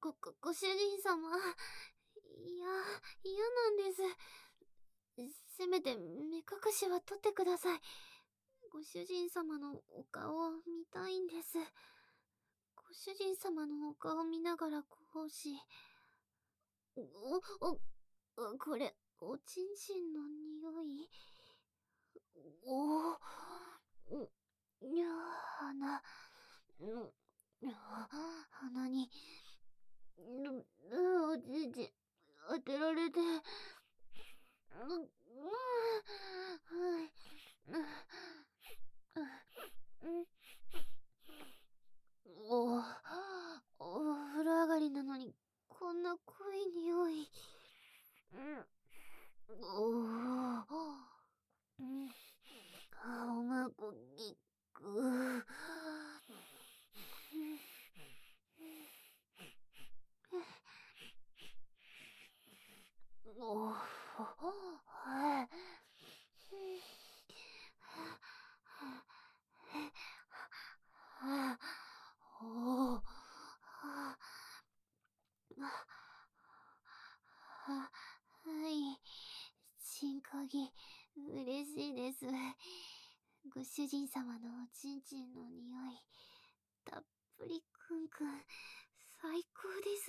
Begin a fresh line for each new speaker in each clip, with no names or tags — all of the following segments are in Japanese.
ご主人様。嫌なんです。せめて目隠しは取ってください。ご主人様のお顔を見たいんです。ご主人様のお顔を見ながらこし。これ、おちんちんの匂い。鼻、鼻に、おちんちん当てられて、お風呂上がりなのにこんな濃い匂い。うまくぎく。はい。新鍵、嬉しいです。ご主人様のおちんちんの匂い、たっぷりくんくん、最高です。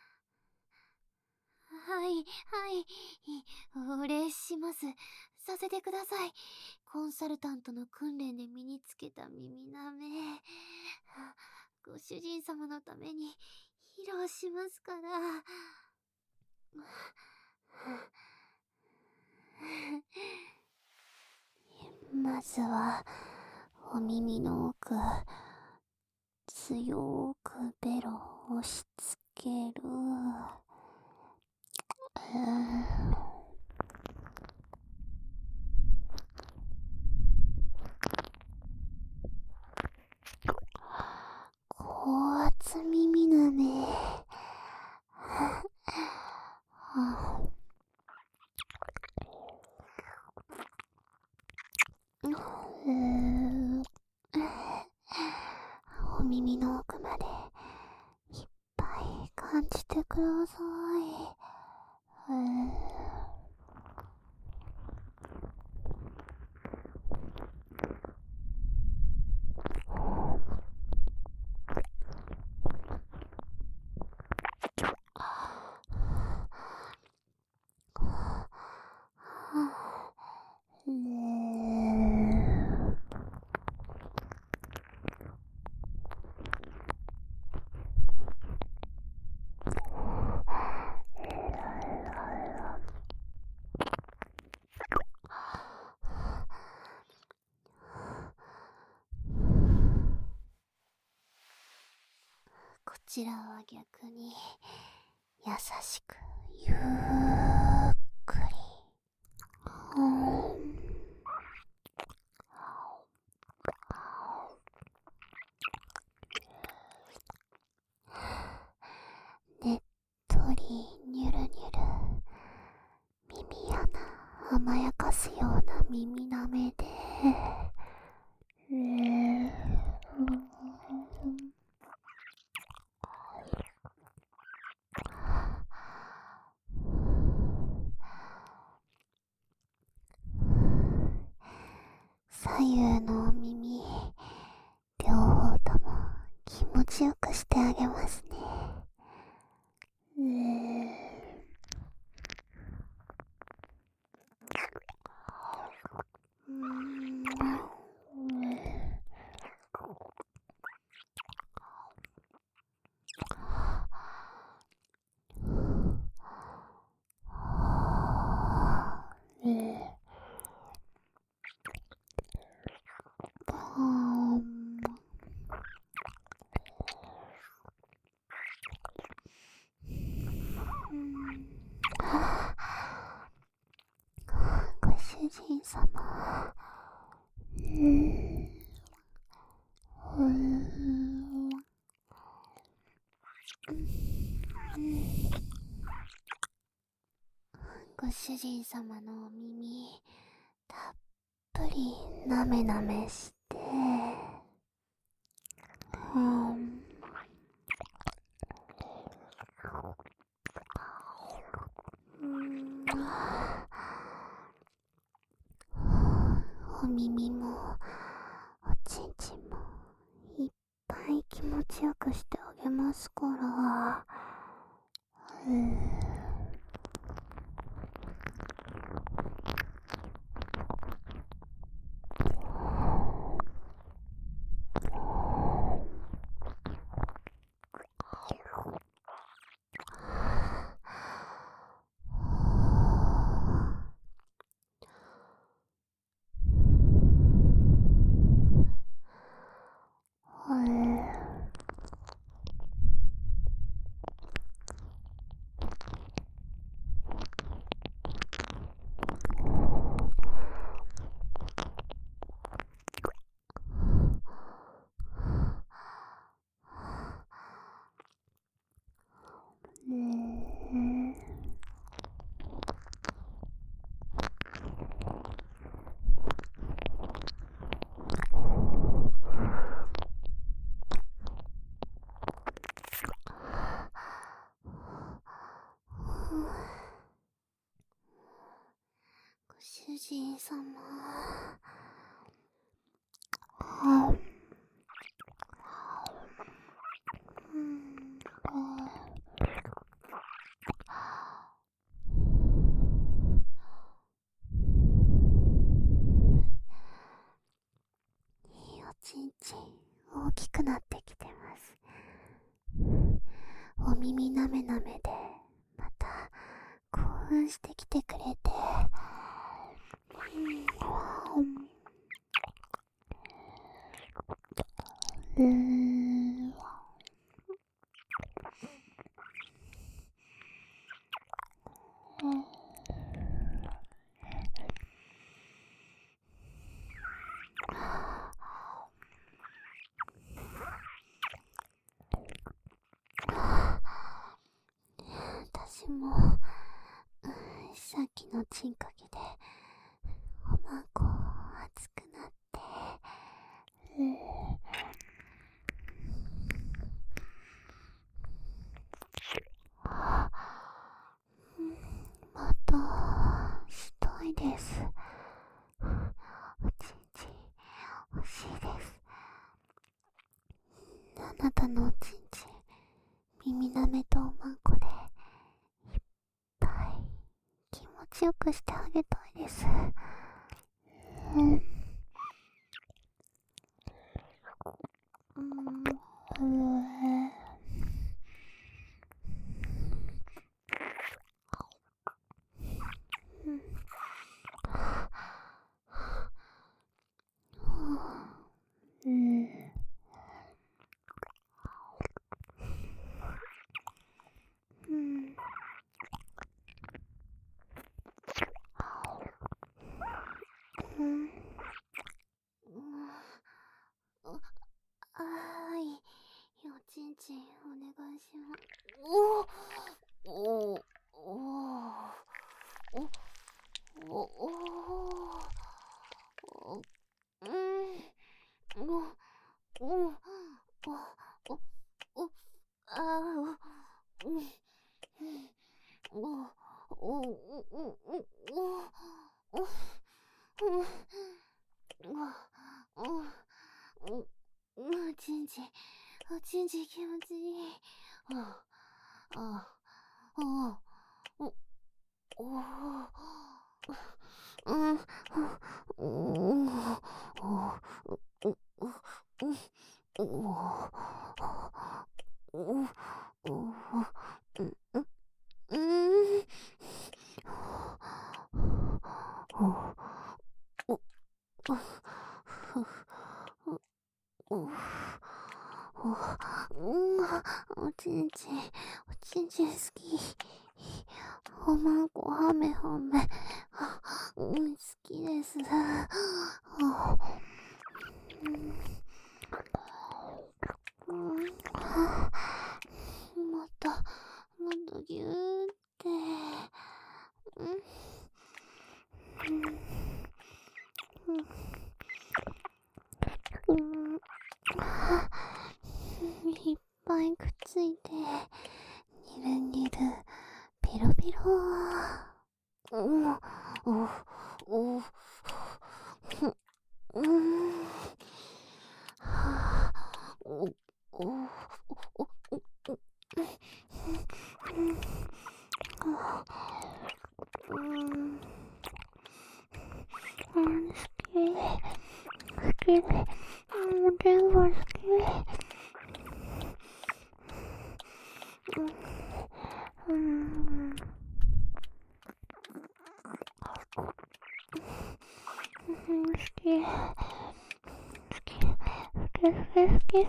はい、お礼します。させてください。コンサルタントの訓練で身につけた耳なめ。ご主人様のために披露しますから。まずは、お耳の奥、強くベロを押し付ける。高圧耳なめ。お耳の奥までいっぱい感じてください。こちらは逆に優しくゆっくり。ねっとりにゅるにゅる、耳穴甘やかすような耳なめで、左右のお耳、両方とも気持ちよくしてあげますね。ご主人様、ご主人様のお耳、たっぷりなめなめして、 耳もおちんちんもいっぱい気持ちよくしてあげますから。ご主人様。いいおちんちん大きくなってきてます。お耳なめなめでまた興奮してきてくれて、私もさっきのチンカゲでおまんこ熱くなって、またしたいです。おちんちん欲しいです。あなたのおちんちん耳なめとおまんこでいっぱい気持ちよくしてあげたいです。おちんちんお願いします。おちんちん、おちんちん気持ちいい。おちんちん、おちんちん好き。おまんこはめはめ。好きです。もっとぎゅーって。いっぱいくっついて、にるにる、ピロピロ。 き。全部好き。好き。好き。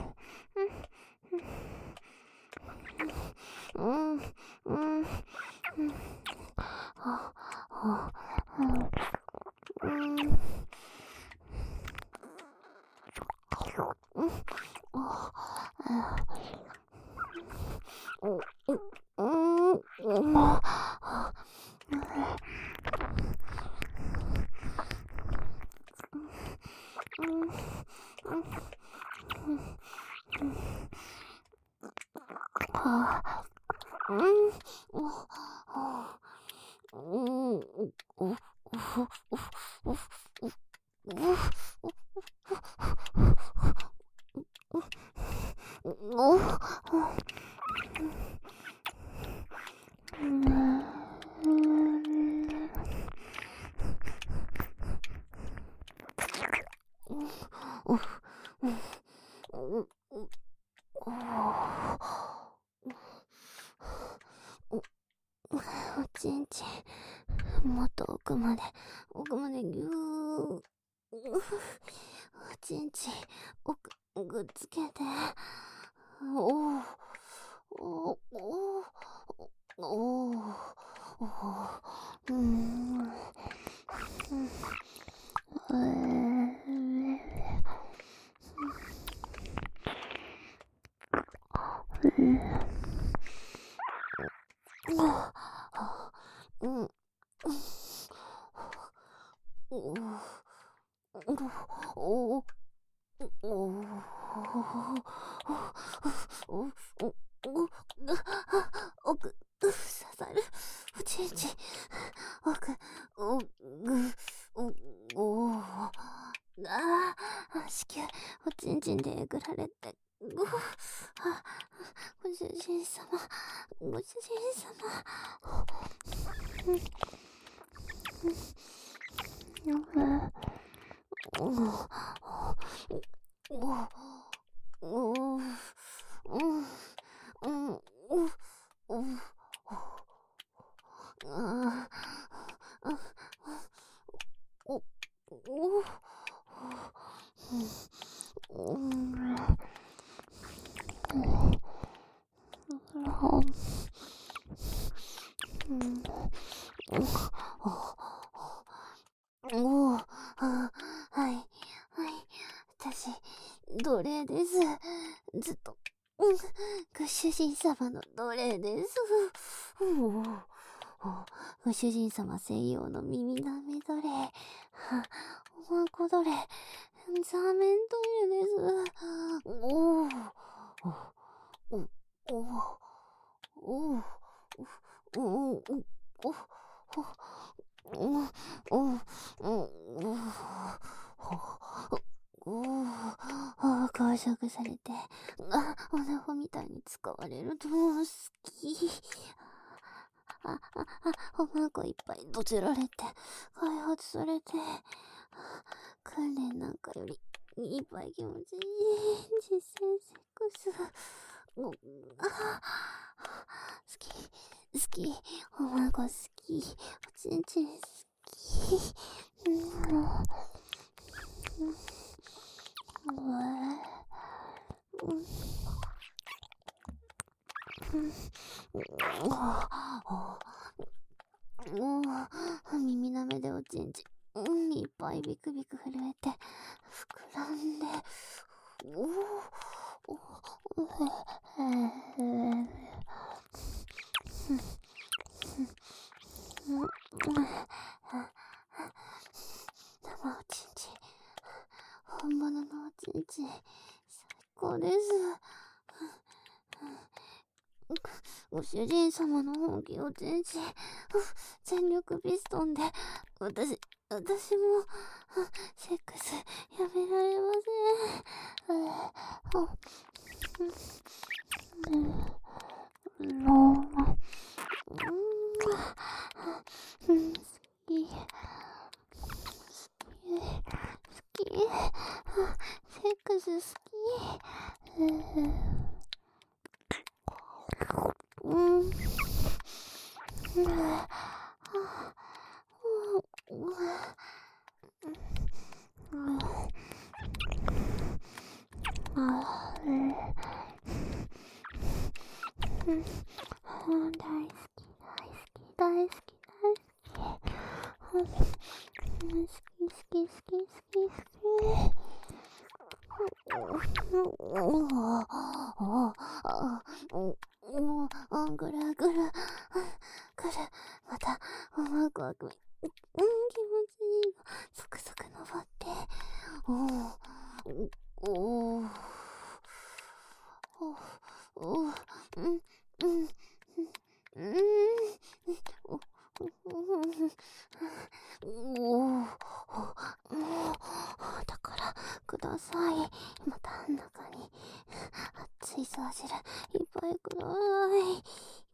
おちんちん、もっと奥までぎゅー。おちんちん、ぐっつけて。おー、おー、おー、おー、奥、刺さる。おちんちん。奥、子宮、おちんちんでえぐられて。ご主人様。はい。私、奴隷です。ずっと、ご主人様の奴隷です。ご主人様専用の耳なめ奴隷。おまんこ奴隷。ザーメントイレです。拘束されて、おなほみたいに使われると好き。おまんこいっぱいどちられて、開発されて、訓練なんかよりいっぱい気持ちいい実践セックス。好き。おまんこ好き。おちんちん好き。耳なめでおちんちん、いっぱいビクビク震えて、膨らんで、生おちんちん、本物のおちんちん、最高です。ご主人様の本気おちんちん、全力ピストンで、私も、セックスやめられません。好き。 ス好き。うん。大好き、大好き、大好き、大好き。好き、好き、好き、好き、好き。ぐるぐる、ぐる。また、ワクワク。気持ちいい。サクサク登って。だからください。また中に熱いサージルいっぱいください。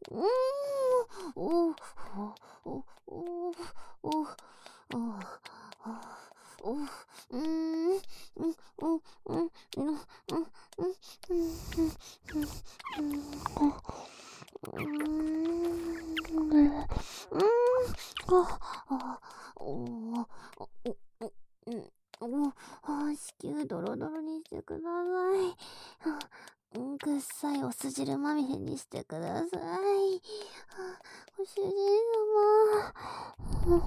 子宮ドロドロにしてください。臭いお酢汁まみれにしてください。ご主人様。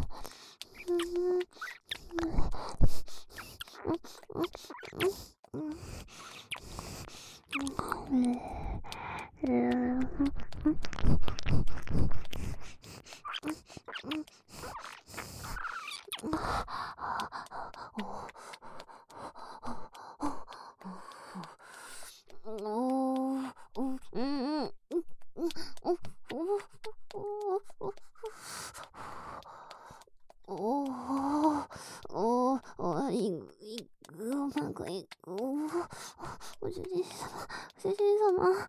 ご主人様、ご主人様。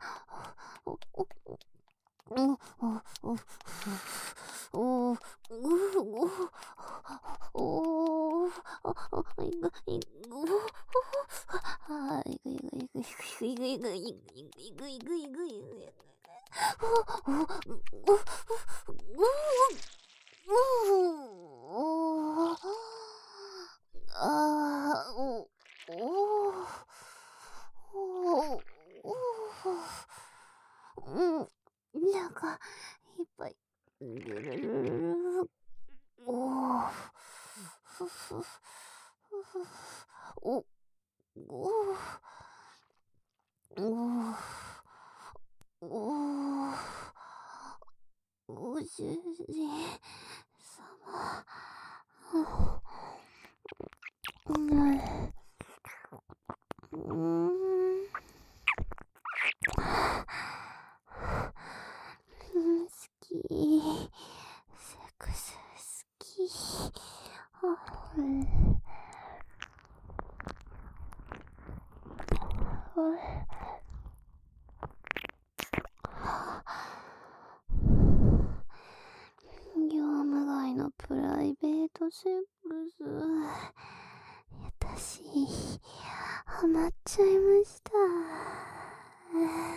なんか、いっぱい。ぐるるるる。ふふ。お、お、お、お、ご主人様。好き。セックス好き。業務外のプライベートセックス。私、ハマっちゃいました。